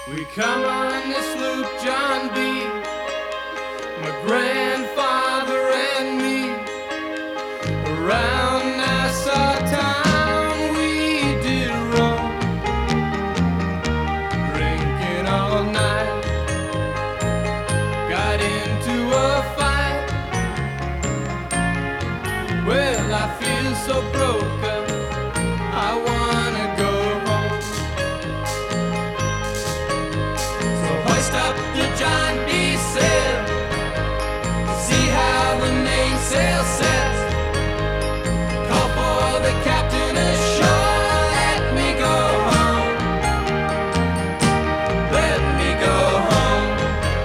We come on this loop, John B., my grandfather and me. Around Nassau town we did roam, drinking all night. Got into a fight. Well, I feel so broke up, I wanna go home. So hoist up the John B. sail, see how the mainsail sets. Call for the captain ashore, let me go home. Let me go home.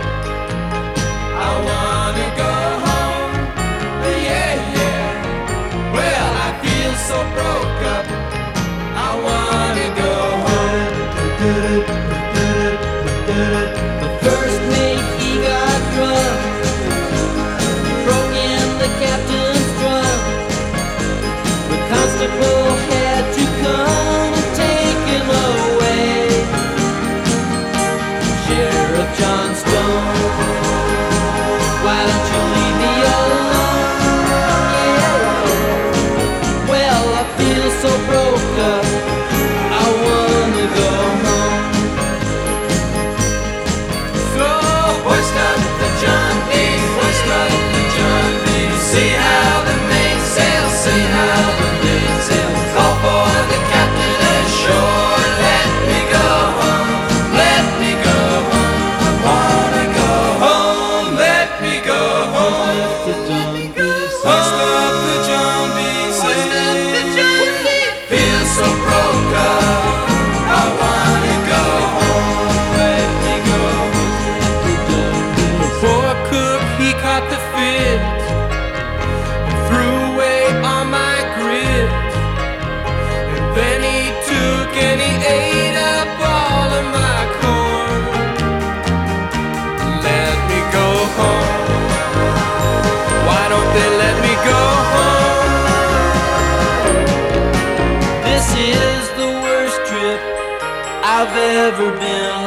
I wanna go home. Yeah, yeah. Well, I feel so broke up, I wanna go home. The first mate, he got drunk, broke in the captain's drum. The constable had to come and take him away. Sheriff John Stone, why don't you leave me alone? Yeah. Well, I feel so broke up, I wanna go home. So hoist up the John B., hoist up the John B. See how the mainsail, see how the mainsail. Call for the captain ashore, let me go home, let me go home. I wanna go home, let me go home. Hoist up the John B., hoist up the John B. Feel so broke up, I wanna go home, let me go home. The poor cook, he caught the fit and threw away all my grit. And then he took and he ate up all of my corn. Let me go home. Why don't they let me go home? This is the worst trip I've ever been